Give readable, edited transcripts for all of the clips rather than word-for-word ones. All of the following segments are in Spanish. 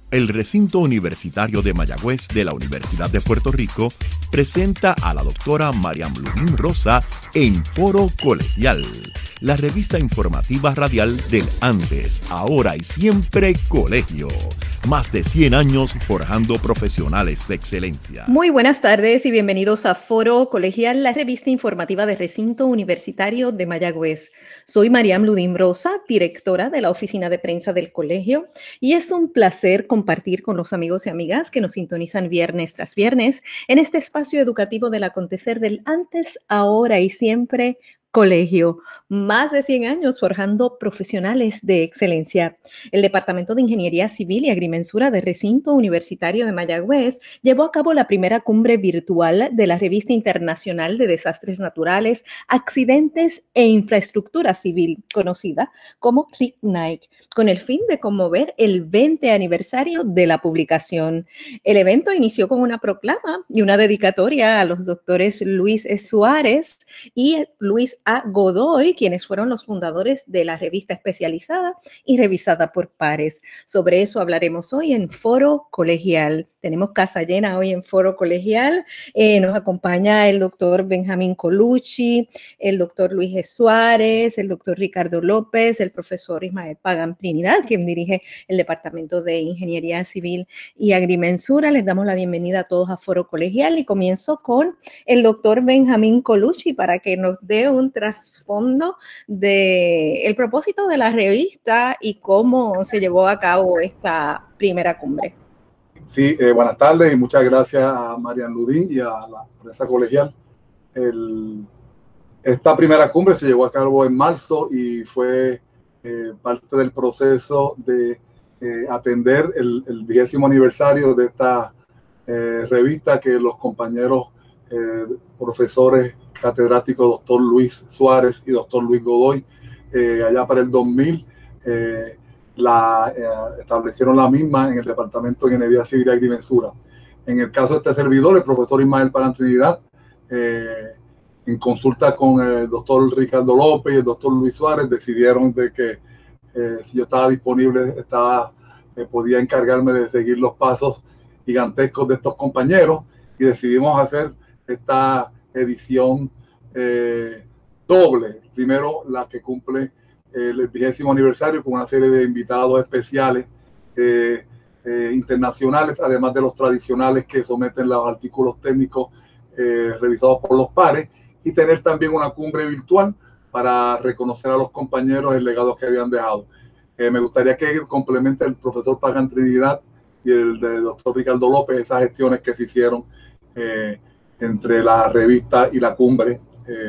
El recinto universitario de Mayagüez de la Universidad de Puerto Rico presenta a la doctora Mariam Ludín Rosa en Foro Colegial, la revista informativa radial del antes, ahora y siempre colegio. Más de 100 años forjando profesionales de excelencia. Muy buenas tardes y bienvenidos a Foro Colegial, la revista informativa del Recinto Universitario de Mayagüez. Soy Mariam Ludín Rosa, directora de la oficina de prensa del colegio, y es un placer compartir con los amigos y amigas que nos sintonizan viernes tras viernes en este espacio educativo del acontecer del antes, ahora y siempre colegio. Más de 100 años forjando profesionales de excelencia. El Departamento de Ingeniería Civil y Agrimensura del Recinto Universitario de Mayagüez llevó a cabo la primera cumbre virtual de la Revista Internacional de Desastres Naturales, Accidentes e Infraestructura Civil, conocida como RICNIC, con el fin de conmover el 20 aniversario de la publicación. El evento inició con una proclama y una dedicatoria a los doctores Luis E. Suárez y Luis A. Godoy, quienes fueron los fundadores de la revista especializada y revisada por pares. Sobre eso hablaremos hoy en Foro Colegial. Tenemos casa llena hoy en Foro Colegial. Nos acompaña el doctor Benjamín Colucci, el doctor Luis G. Suárez, el doctor Ricardo López, el profesor Ismael Pagán Trinidad, quien dirige el Departamento de Ingeniería Civil y Agrimensura. Les damos la bienvenida a todos a Foro Colegial y comienzo con el doctor Benjamín Colucci para que nos dé un trasfondo del propósito de la revista y cómo se llevó a cabo esta primera cumbre. Sí, buenas tardes y muchas gracias a Mariam Ludín y a la prensa colegial. Esta primera cumbre se llevó a cabo en marzo y fue parte del proceso de atender el 20º aniversario de esta revista que los compañeros profesores catedráticos doctor Luis Suárez y doctor Luis Godoy allá para el 2000 establecieron la misma en el Departamento de Ingeniería Civil y Agrimensura. En el caso de este servidor, el profesor Ismael Pagán Trinidad, en consulta con el doctor Ricardo López y el doctor Luis Suárez, decidieron de que si yo estaba disponible, podía encargarme de seguir los pasos gigantescos de estos compañeros, y decidimos hacer esta edición doble. Primero, la que cumple el 20º aniversario con una serie de invitados especiales internacionales, además de los tradicionales que someten los artículos técnicos revisados por los pares, y tener también una cumbre virtual para reconocer a los compañeros el legado que habían dejado. Me gustaría que complemente el profesor Pagán Trinidad y el de doctor Ricardo López esas gestiones que se hicieron entre la revista y la cumbre.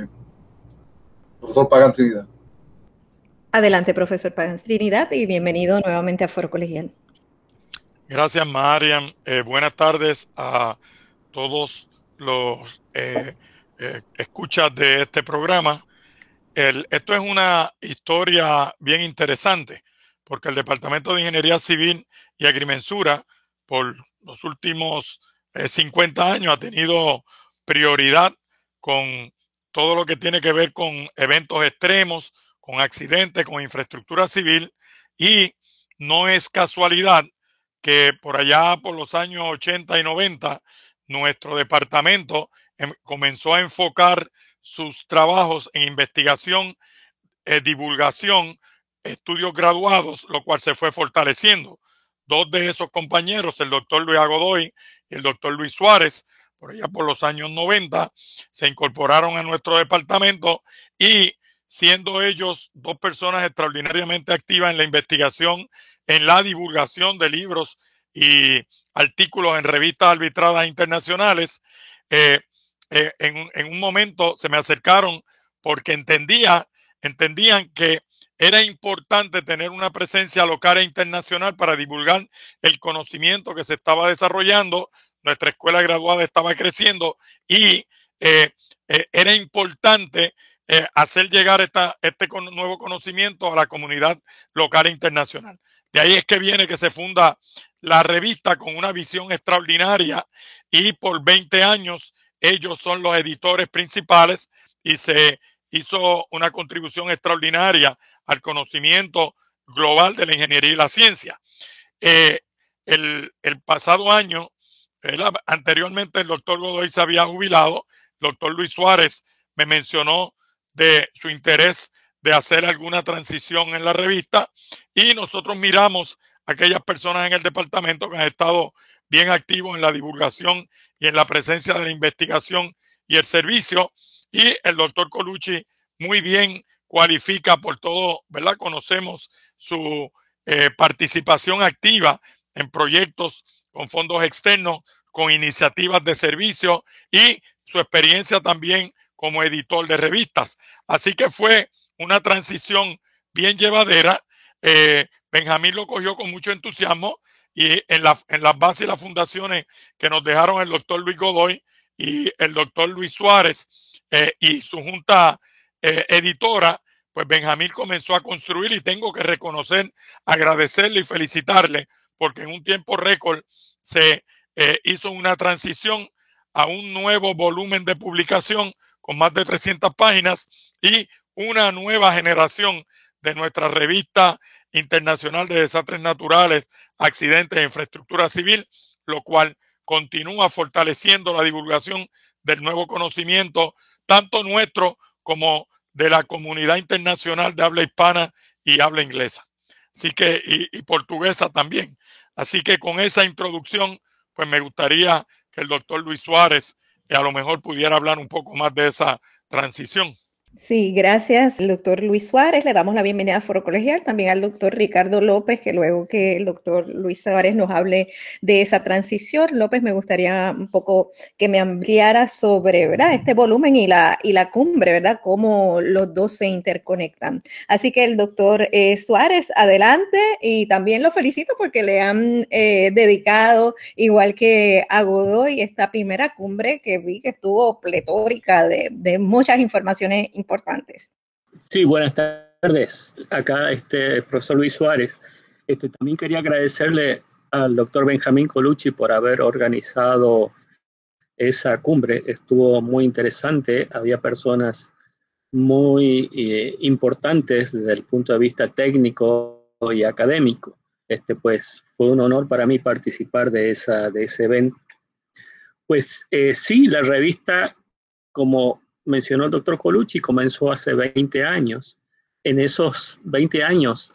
Profesor Pagán Trinidad. Adelante, profesor Pagán Trinidad, y bienvenido nuevamente a Foro Colegial. Gracias, Mariam. Buenas tardes a todos los escuchas de este programa. Esto es una historia bien interesante, porque el Departamento de Ingeniería Civil y Agrimensura por los últimos 50 años ha tenido prioridad con todo lo que tiene que ver con eventos extremos, con accidentes, con infraestructura civil, y no es casualidad que por allá por los años 80 y 90 nuestro departamento comenzó a enfocar sus trabajos en investigación, divulgación, estudios graduados, lo cual se fue fortaleciendo. Dos de esos compañeros, el doctor Luis Godoy y el doctor Luis Suárez, por allá por los años 90, se incorporaron a nuestro departamento, y siendo ellos dos personas extraordinariamente activas en la investigación, en la divulgación de libros y artículos en revistas arbitradas internacionales, en un momento se me acercaron porque entendían que era importante tener una presencia local e internacional para divulgar el conocimiento que se estaba desarrollando. Nuestra escuela graduada estaba creciendo y era importante hacer llegar este nuevo conocimiento a la comunidad local e internacional. De ahí es que viene que se funda la revista con una visión extraordinaria, y por 20 años ellos son los editores principales, y se hizo una contribución extraordinaria al conocimiento global de la ingeniería y la ciencia. el pasado año, anteriormente el doctor Godoy se había jubilado, el doctor Luis Suárez me mencionó de su interés de hacer alguna transición en la revista y nosotros miramos a aquellas personas en el departamento que han estado bien activos en la divulgación y en la presencia de la investigación y el servicio, y el doctor Colucci muy bien cualifica por todo, ¿verdad? Conocemos su participación activa en proyectos con fondos externos, con iniciativas de servicio y su experiencia también como editor de revistas. Así que fue una transición bien llevadera. Benjamín lo cogió con mucho entusiasmo y en las bases y las fundaciones que nos dejaron el doctor Luis Godoy y el doctor Luis Suárez y su junta editora, pues Benjamín comenzó a construir y tengo que reconocer, agradecerle y felicitarle porque en un tiempo récord se hizo una transición a un nuevo volumen de publicación con más de 300 páginas y una nueva generación de nuestra revista internacional de desastres naturales, accidentes e infraestructura civil, lo cual continúa fortaleciendo la divulgación del nuevo conocimiento, tanto nuestro como de la comunidad internacional de habla hispana y habla inglesa. Así que, y portuguesa también. Así que con esa introducción, pues me gustaría que el doctor Luis Suárez a lo mejor pudiera hablar un poco más de esa transición. Sí, gracias, el doctor Luis Suárez. Le damos la bienvenida a Foro Colegial, también al doctor Ricardo López, que luego que el doctor Luis Suárez nos hable de esa transición. López, me gustaría un poco que me ampliara sobre, ¿verdad?, este volumen y la cumbre, ¿verdad?, cómo los dos se interconectan. Así que el doctor Suárez, adelante, y también lo felicito porque le han dedicado, igual que a Godoy, esta primera cumbre que vi que estuvo pletórica de muchas informaciones importantes. Sí, buenas tardes. Acá el profesor Luis Suárez. También quería agradecerle al doctor Benjamín Colucci por haber organizado esa cumbre. Estuvo muy interesante. Había personas muy importantes desde el punto de vista técnico y académico. Pues fue un honor para mí participar de ese evento. Pues sí, la revista, como mencionó el doctor Colucci, comenzó hace 20 años. En esos 20 años,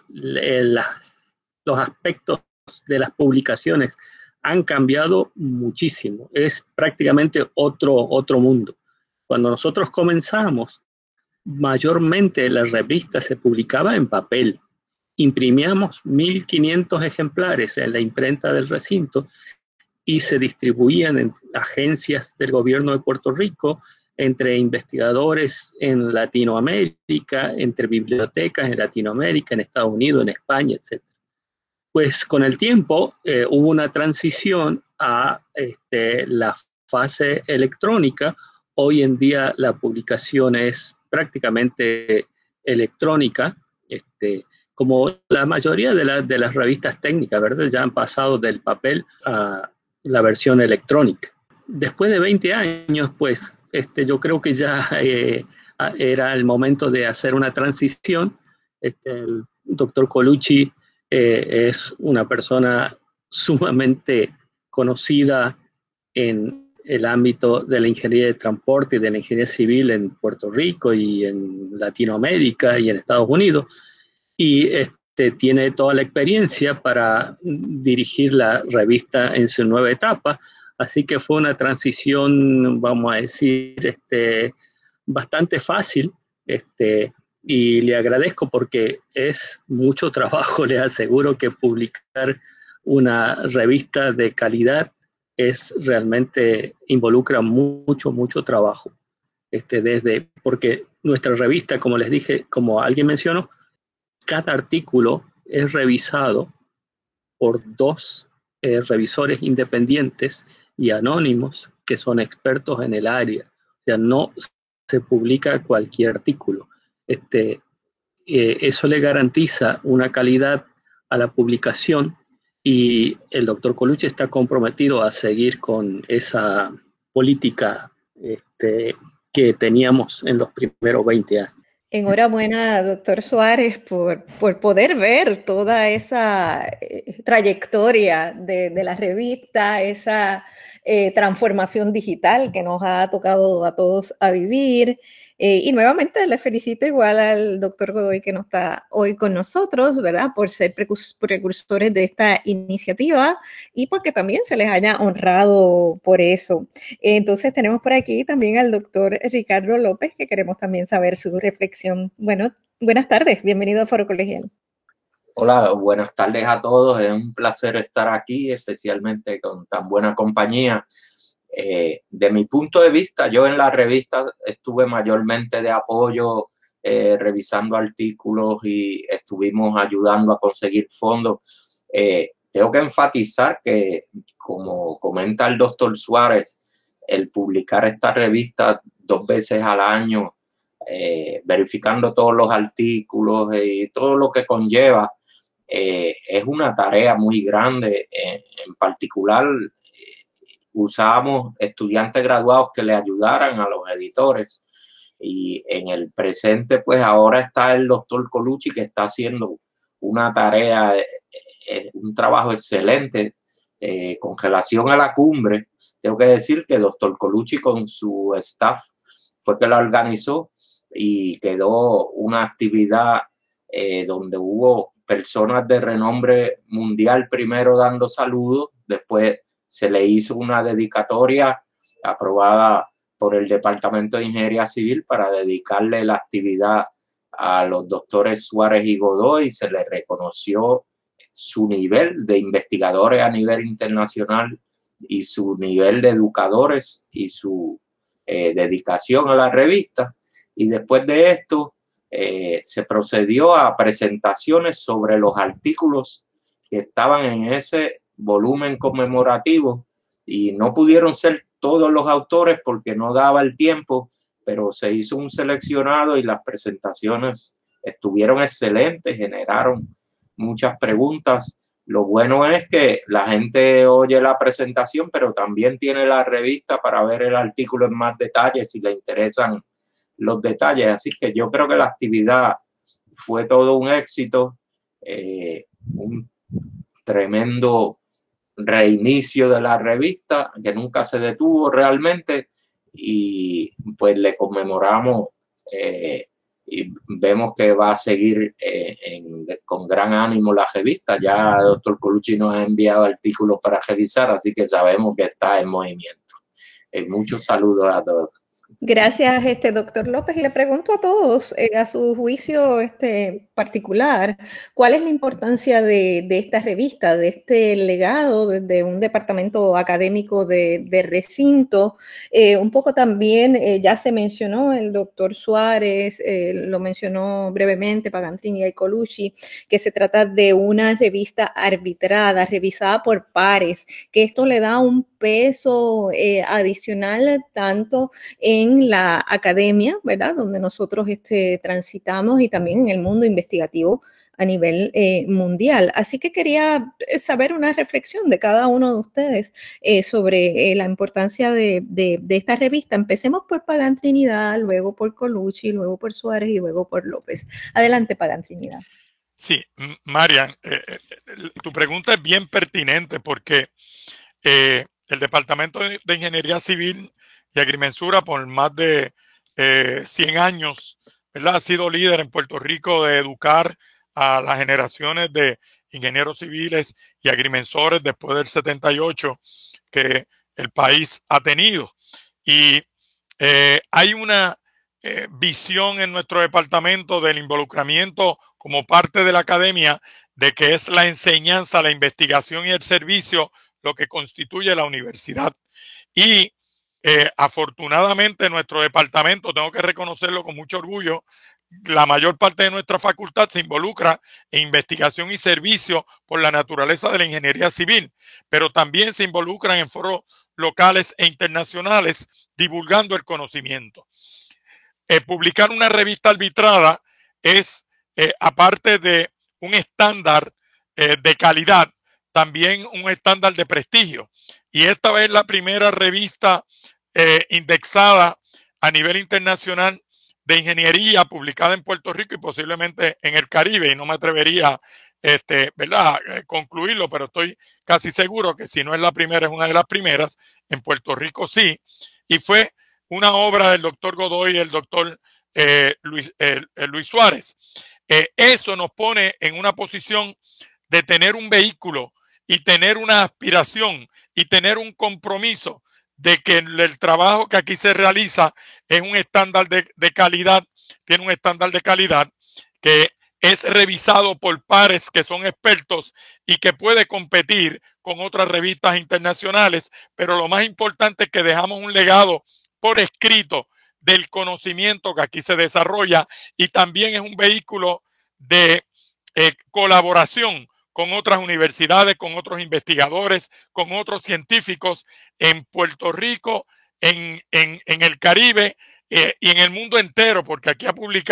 los aspectos de las publicaciones han cambiado muchísimo. Es prácticamente otro mundo. Cuando nosotros comenzamos, mayormente la revista se publicaba en papel. Imprimíamos 1.500 ejemplares en la imprenta del recinto y se distribuían en agencias del gobierno de Puerto Rico, entre investigadores en Latinoamérica, entre bibliotecas en Latinoamérica, en Estados Unidos, en España, etc. Pues con el tiempo hubo una transición a la fase electrónica. Hoy en día la publicación es prácticamente electrónica, como la mayoría de las revistas técnicas, ¿verdad? Ya han pasado del papel a la versión electrónica. Después de 20 años, pues yo creo que ya era el momento de hacer una transición. El doctor Colucci es una persona sumamente conocida en el ámbito de la ingeniería de transporte y de la ingeniería civil en Puerto Rico y en Latinoamérica y en Estados Unidos, y tiene toda la experiencia para dirigir la revista en su nueva etapa. Así que fue una transición, vamos a decir, bastante fácil, y le agradezco porque es mucho trabajo. Le aseguro que publicar una revista de calidad realmente involucra mucho trabajo. Porque nuestra revista, como les dije, como alguien mencionó, cada artículo es revisado por 2 revisores independientes y anónimos que son expertos en el área. O sea, no se publica cualquier artículo. Eso le garantiza una calidad a la publicación, y el doctor Colucci está comprometido a seguir con esa política que teníamos en los primeros 20 años. Enhorabuena, doctor Suárez, por poder ver toda esa trayectoria de la revista, esa transformación digital que nos ha tocado a todos a vivir. Y nuevamente le felicito igual al doctor Godoy que no está hoy con nosotros, ¿verdad? Por ser precursores de esta iniciativa y porque también se les haya honrado por eso. Entonces tenemos por aquí también al doctor Ricardo López, que queremos también saber su reflexión. Bueno, buenas tardes, bienvenido a Foro Colegial. Hola, buenas tardes a todos. Es un placer estar aquí, especialmente con tan buena compañía. De mi punto de vista, yo en la revista estuve mayormente de apoyo, revisando artículos y estuvimos ayudando a conseguir fondos. Tengo que enfatizar que, como comenta el doctor Suárez, el publicar esta revista 2 veces al año, verificando todos los artículos y todo lo que conlleva, es una tarea muy grande. En particular, usábamos estudiantes graduados que le ayudaran a los editores. Y en el presente, pues ahora está el doctor Colucci, que está haciendo una tarea, un trabajo excelente con relación a la cumbre. Tengo que decir que el doctor Colucci con su staff fue que la organizó y quedó una actividad donde hubo personas de renombre mundial primero dando saludos, después se le hizo una dedicatoria aprobada por el Departamento de Ingeniería Civil para dedicarle la actividad a los doctores Suárez y Godoy. Se le reconoció su nivel de investigadores a nivel internacional y su nivel de educadores y su dedicación a la revista. Y después de esto se procedió a presentaciones sobre los artículos que estaban en ese volumen conmemorativo, y no pudieron ser todos los autores porque no daba el tiempo, pero se hizo un seleccionado y las presentaciones estuvieron excelentes, generaron muchas preguntas. Lo bueno es que la gente oye la presentación, pero también tiene la revista para ver el artículo en más detalle si le interesan los detalles. Así que yo creo que la actividad fue todo un éxito, un tremendo reinicio de la revista que nunca se detuvo realmente, y pues le conmemoramos y vemos que va a seguir con gran ánimo la revista. Ya el doctor Colucci nos ha enviado artículos para revisar, así que sabemos que está en movimiento. Muchos saludos a todos. Gracias, doctor López. Y le pregunto a todos, a su juicio particular, ¿cuál es la importancia de esta revista, de este legado de un departamento académico de recinto? Un poco también, ya se mencionó, el doctor Suárez lo mencionó brevemente, Pagantrini y Colucci, que se trata de una revista arbitrada, revisada por pares, que esto le da un peso adicional tanto en la academia, ¿verdad? Donde nosotros transitamos, y también en el mundo investigativo a nivel mundial. Así que quería saber una reflexión de cada uno de ustedes sobre la importancia de esta revista. Empecemos por Pagán Trinidad, luego por Colucci, luego por Suárez y luego por López. Adelante, Pagán Trinidad. Sí, Marian, tu pregunta es bien pertinente porque el Departamento de Ingeniería Civil y Agrimensura por más de 100 años, ¿verdad? Ha sido líder en Puerto Rico de educar a las generaciones de ingenieros civiles y agrimensores después del 78 que el país ha tenido. Y hay una visión en nuestro departamento del involucramiento como parte de la academia, de que es la enseñanza, la investigación y el servicio lo que constituye la universidad. Y afortunadamente nuestro departamento, tengo que reconocerlo con mucho orgullo, la mayor parte de nuestra facultad se involucra en investigación y servicio por la naturaleza de la ingeniería civil, pero también se involucran en foros locales e internacionales divulgando el conocimiento. Publicar una revista arbitrada es, aparte de un estándar de calidad, también un estándar de prestigio. Y esta es la primera revista indexada a nivel internacional de ingeniería publicada en Puerto Rico y posiblemente en el Caribe, y no me atrevería ¿verdad? Concluirlo, pero estoy casi seguro que si no es la primera, es una de las primeras. En Puerto Rico sí, y fue una obra del doctor Godoy y el doctor Luis Suárez. Eso nos pone en una posición de tener un vehículo y tener una aspiración y tener un compromiso de que el trabajo que aquí se realiza es un estándar de calidad, tiene un estándar de calidad que es revisado por pares que son expertos y que puede competir con otras revistas internacionales, pero lo más importante es que dejamos un legado por escrito del conocimiento que aquí se desarrolla, y también es un vehículo de colaboración con otras universidades, con otros investigadores, con otros científicos en Puerto Rico, en el Caribe y en el mundo entero, porque aquí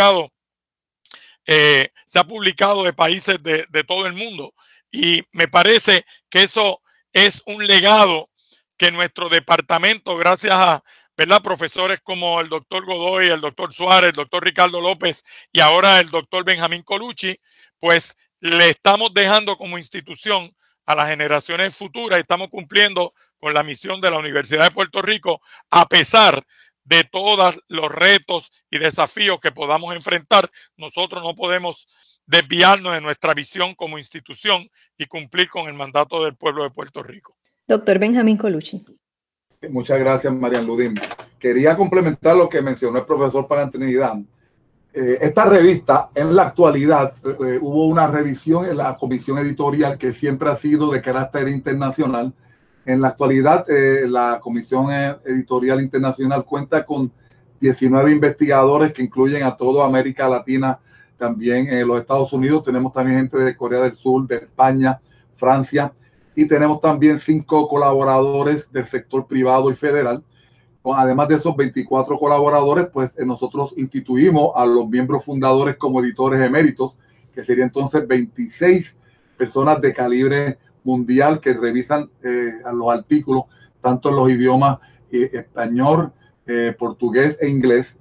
se ha publicado de países de todo el mundo, y me parece que eso es un legado que nuestro departamento, gracias a, ¿verdad?, profesores como el doctor Godoy, el doctor Suárez, el doctor Ricardo López y ahora el doctor Benjamín Colucci, pues le estamos dejando como institución a las generaciones futuras, y estamos cumpliendo con la misión de la Universidad de Puerto Rico, a pesar de todos los retos y desafíos que podamos enfrentar. Nosotros no podemos desviarnos de nuestra visión como institución y cumplir con el mandato del pueblo de Puerto Rico. Doctor Benjamín Colucci. Muchas gracias, Marian Ludín. Quería complementar lo que mencionó el profesor Pagán Trinidad. Esta revista, en la actualidad, hubo una revisión en la comisión editorial que siempre ha sido de carácter internacional. En la actualidad, la Comisión Editorial Internacional cuenta con 19 investigadores que incluyen a toda América Latina, también en los Estados Unidos. Tenemos también gente de Corea del Sur, de España, Francia, y tenemos también 5 colaboradores del sector privado y federal. Además de esos 24 colaboradores, pues nosotros instituimos a los miembros fundadores como editores eméritos, que serían entonces 26 personas de calibre mundial que revisan los artículos, tanto en los idiomas español, portugués e inglés.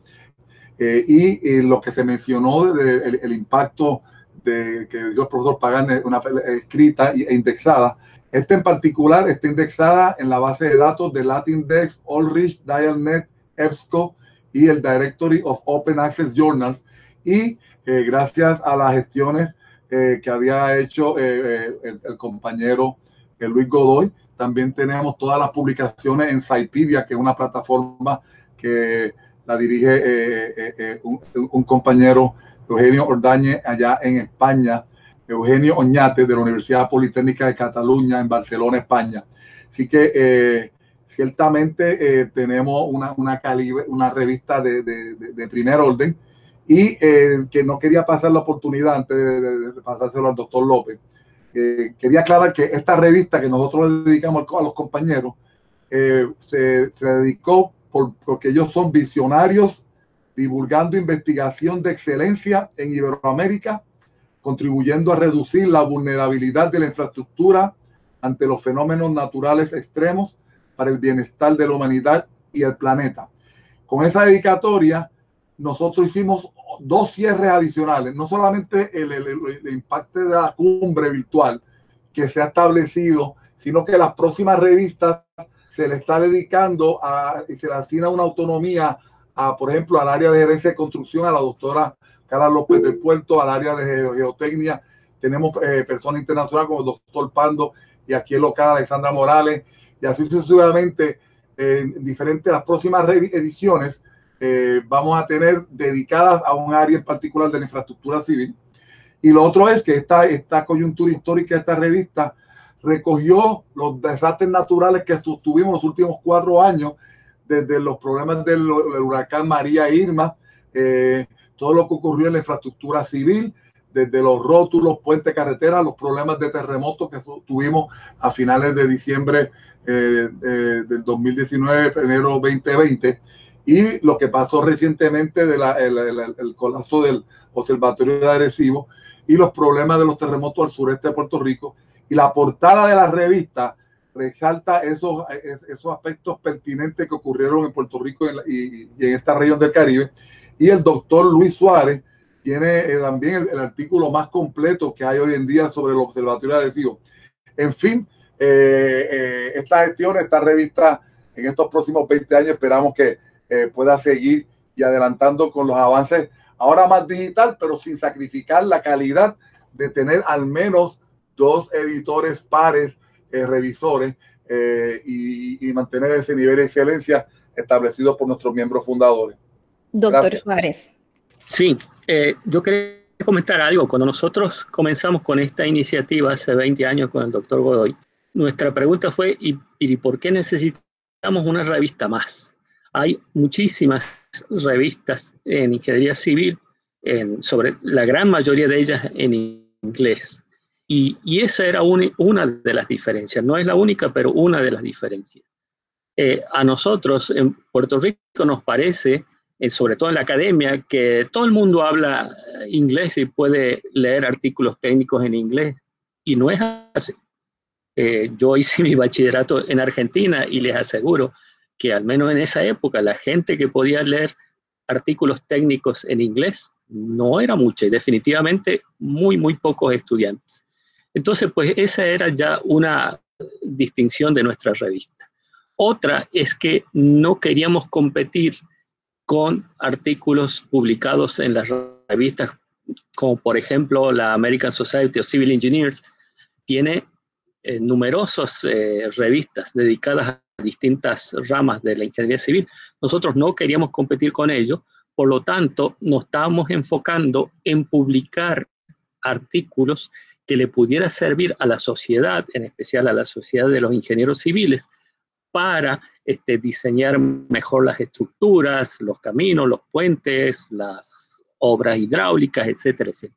Y lo que se mencionó el impacto que dio el profesor Pagán, una escrita e indexada. Esta en particular está indexada en la base de datos de Latindex, Ulrich, Dialnet, EBSCO y el Directory of Open Access Journals. Y gracias a las gestiones que había hecho el compañero Luis Godoy, también tenemos todas las publicaciones en Scipedia, que es una plataforma que la dirige un compañero, Eugenio Ordóñez, allá en España, Eugenio Oñate, de la Universidad Politécnica de Cataluña, en Barcelona, España. Así que ciertamente tenemos una revista de primer orden, y que no quería pasar la oportunidad antes de pasárselo al doctor López. Quería aclarar que esta revista que nosotros le dedicamos a los compañeros se dedicó porque ellos son visionarios divulgando investigación de excelencia en Iberoamérica, contribuyendo a reducir la vulnerabilidad de la infraestructura ante los fenómenos naturales extremos para el bienestar de la humanidad y el planeta. Con esa dedicatoria, nosotros hicimos 2 cierres adicionales, no solamente el impacto de la cumbre virtual que se ha establecido, sino que las próximas revistas se le está dedicando y se le asigna una autonomía por ejemplo, al área de gerencia de construcción, a la doctora Carla López del Puerto, al área de geotecnia. Tenemos personas internacionales como el doctor Pando, y aquí el local Alexandra Morales, y así sucesivamente. En las próximas ediciones vamos a tener dedicadas a un área en particular de la infraestructura civil. Y lo otro es que esta coyuntura histórica de esta revista recogió los desastres naturales que tuvimos los últimos 4 años, desde los problemas del huracán María e Irma, todo lo que ocurrió en la infraestructura civil, desde los rótulos, puentes, carreteras, los problemas de terremotos que tuvimos a finales de diciembre del 2019, enero 2020, y lo que pasó recientemente el colapso del Observatorio de Arecibo y los problemas de los terremotos al sureste de Puerto Rico. Y la portada de la revista resalta esos aspectos pertinentes que ocurrieron en Puerto Rico y en esta región del Caribe. Y el doctor Luis Suárez tiene también el artículo más completo que hay hoy en día sobre el Observatorio de Arecibo. En fin, esta gestión, esta revista, en estos próximos 20 años esperamos que pueda seguir y adelantando con los avances, ahora más digital, pero sin sacrificar la calidad de tener al menos 2 editores pares, revisores, y mantener ese nivel de excelencia establecido por nuestros miembros fundadores. Doctor Gracias. Suárez. Sí, yo quería comentar algo. Cuando nosotros comenzamos con esta iniciativa hace 20 años con el doctor Godoy, nuestra pregunta fue, ¿y por qué necesitamos una revista más? Hay muchísimas revistas en ingeniería civil, sobre la gran mayoría de ellas en inglés. Y esa era una de las diferencias. No es la única, pero una de las diferencias. A nosotros en Puerto Rico nos parece, sobre todo en la academia, que todo el mundo habla inglés y puede leer artículos técnicos en inglés. Y no es así. Yo hice mi bachillerato en Argentina y les aseguro que al menos en esa época la gente que podía leer artículos técnicos en inglés no era mucha y definitivamente muy pocos estudiantes. Entonces, pues esa era ya una distinción de nuestra revista. Otra es que no queríamos competir con artículos publicados en las revistas, como por ejemplo la American Society of Civil Engineers, tiene numerosas revistas dedicadas a distintas ramas de la ingeniería civil. Nosotros no queríamos competir con ellos, por lo tanto nos estábamos enfocando en publicar artículos que le pudiera servir a la sociedad, en especial a la sociedad de los ingenieros civiles, para diseñar mejor las estructuras, los caminos, los puentes, las obras hidráulicas, etcétera, etcétera.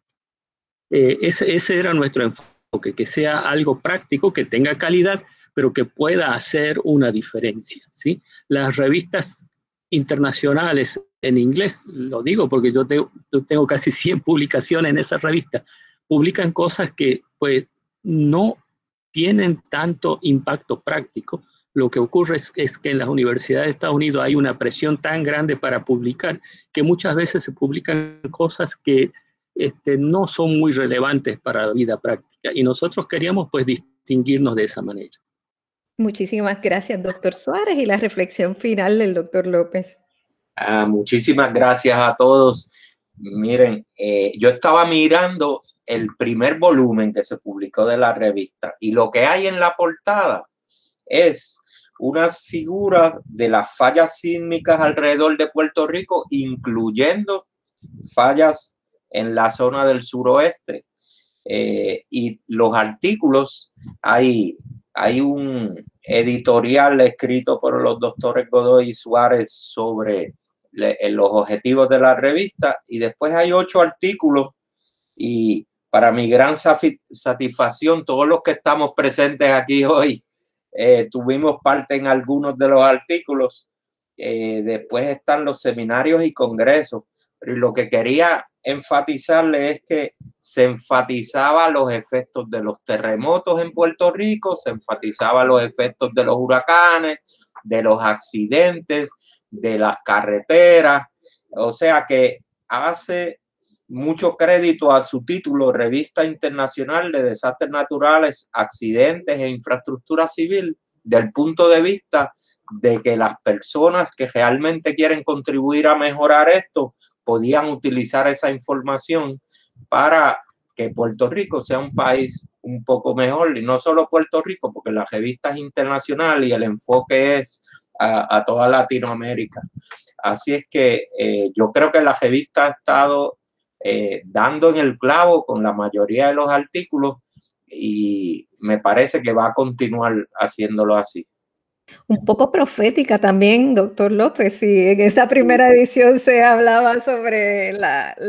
Ese era nuestro enfoque, que sea algo práctico, que tenga calidad, pero que pueda hacer una diferencia, ¿sí? Las revistas internacionales en inglés, lo digo porque yo tengo casi 100 publicaciones en esa revista, publican cosas que pues no tienen tanto impacto práctico. Lo que ocurre es que en las universidades de Estados Unidos hay una presión tan grande para publicar que muchas veces se publican cosas que no son muy relevantes para la vida práctica. Y nosotros queríamos pues distinguirnos de esa manera. Muchísimas gracias, doctor Suárez. Y la reflexión final del doctor López. Muchísimas gracias a todos. Miren, yo estaba mirando el primer volumen que se publicó de la revista y lo que hay en la portada es unas figuras de las fallas sísmicas alrededor de Puerto Rico, incluyendo fallas en la zona del suroeste. Y los artículos, hay un editorial escrito por los doctores Godoy y Suárez sobre los objetivos de la revista, y después hay 8 artículos, y para mi gran satisfacción, todos los que estamos presentes aquí hoy tuvimos parte en algunos de los artículos. Después están los seminarios y congresos, y lo que quería enfatizarle es que se enfatizaba los efectos de los terremotos en Puerto Rico, se enfatizaba los efectos de los huracanes, de los accidentes, de las carreteras, o sea que hace mucho crédito a su título, Revista Internacional de Desastres Naturales, Accidentes e Infraestructura Civil, del punto de vista de que las personas que realmente quieren contribuir a mejorar esto podían utilizar esa información para que Puerto Rico sea un país un poco mejor, y no solo Puerto Rico, porque la revista es internacional y el enfoque es a toda Latinoamérica. Así es que yo creo que la revista ha estado dando en el clavo con la mayoría de los artículos y me parece que va a continuar haciéndolo así. Un poco profética también, doctor López, si en esa primera edición se hablaba sobre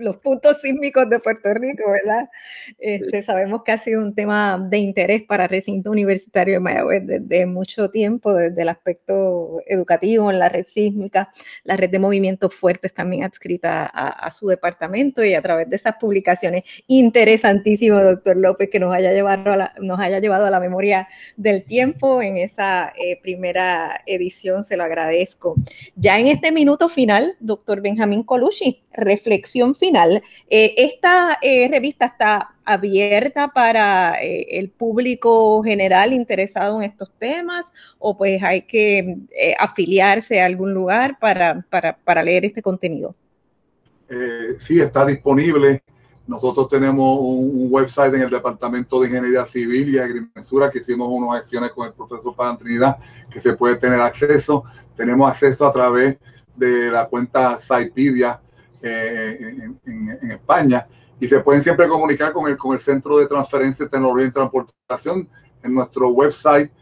los puntos sísmicos de Puerto Rico, ¿verdad? Sabemos que ha sido un tema de interés para el recinto universitario de Mayagüez desde mucho tiempo, desde el aspecto educativo en la red sísmica, la red de movimientos fuertes también adscrita a su departamento, y a través de esas publicaciones. Interesantísimo, doctor López, que nos haya llevado a la memoria del tiempo en esa primera edición, se lo agradezco. Ya en este minuto final, doctor Benjamín Colucci, reflexión final. Esta revista está abierta para el público general interesado en estos temas, o pues hay que afiliarse a algún lugar para leer este contenido. Sí, está disponible. Nosotros tenemos un website en el Departamento de Ingeniería Civil y Agrimensura que hicimos unas acciones con el profesor Padre Trinidad que se puede tener acceso. Tenemos acceso a través de la cuenta Sitepedia en España, y se pueden siempre comunicar con el Centro de Transferencia de Tecnología y Transportación en nuestro website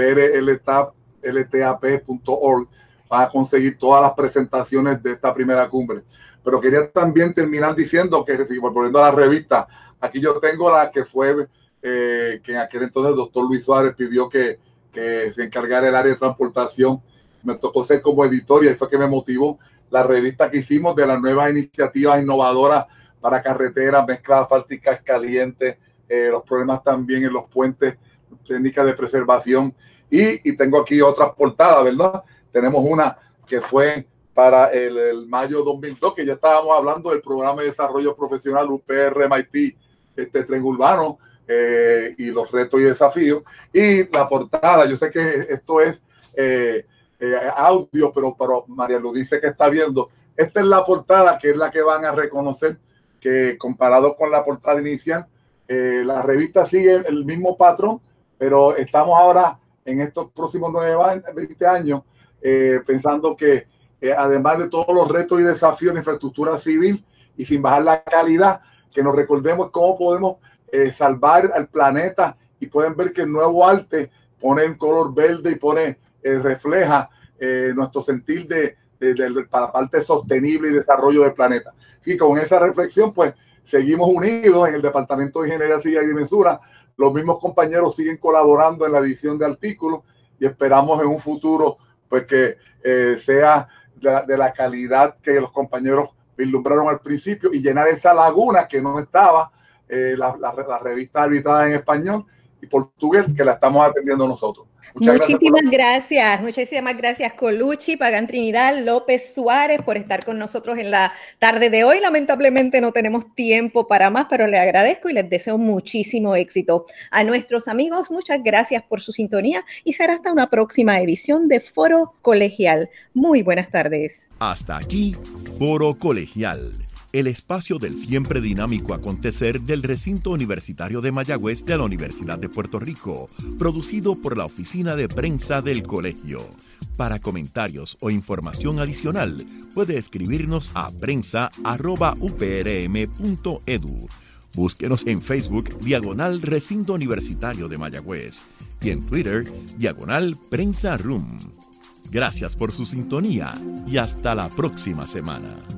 prltap.org. Van a conseguir todas las presentaciones de esta primera cumbre. Pero quería también terminar diciendo que, volviendo a la revista, aquí yo tengo la que fue, que en aquel entonces el doctor Luis Suárez pidió que se encargara el área de transportación. Me tocó ser como editor y ahí fue que me motivó la revista que hicimos de las nuevas iniciativas innovadoras para carreteras, mezclas asfálticas calientes, los problemas también en los puentes, técnicas de preservación. Y tengo aquí otras portadas, ¿verdad? Tenemos una que fue para el mayo 2002, que ya estábamos hablando del programa de desarrollo profesional UPR-MIT, tren urbano, y los retos y desafíos. Y la portada, yo sé que esto es audio, pero María Luz dice que está viendo. Esta es la portada, que es la que van a reconocer, que comparado con la portada inicial, la revista sigue el mismo patrón, pero estamos ahora en estos próximos 20 años pensando que además de todos los retos y desafíos de infraestructura civil y sin bajar la calidad, que nos recordemos cómo podemos salvar al planeta, y pueden ver que el nuevo arte pone el color verde y pone refleja nuestro sentir para la parte sostenible y desarrollo del planeta. Sí, con esa reflexión pues seguimos unidos en el Departamento de Ingeniería Civil y Agrimensura. Los mismos compañeros siguen colaborando en la edición de artículos y esperamos en un futuro pues que sea de la calidad que los compañeros vislumbraron al principio, y llenar esa laguna que no estaba, la revista arbitrada en español y portugués, que la estamos atendiendo nosotros. Muchísimas gracias Colucci, Pagán Trinidad, López Suárez, por estar con nosotros en la tarde de hoy. Lamentablemente no tenemos tiempo para más, pero les agradezco y les deseo muchísimo éxito. A nuestros amigos, muchas gracias por su sintonía, y será hasta una próxima edición de Foro Colegial. Muy buenas tardes. Hasta aquí, Foro Colegial, el espacio del siempre dinámico acontecer del recinto universitario de Mayagüez de la Universidad de Puerto Rico, producido por la Oficina de Prensa del Colegio. Para comentarios o información adicional, puede escribirnos a prensa@uprm.edu. Búsquenos en Facebook, /Recinto Universitario de Mayagüez, y en Twitter, /Prensa Room. Gracias por su sintonía y hasta la próxima semana.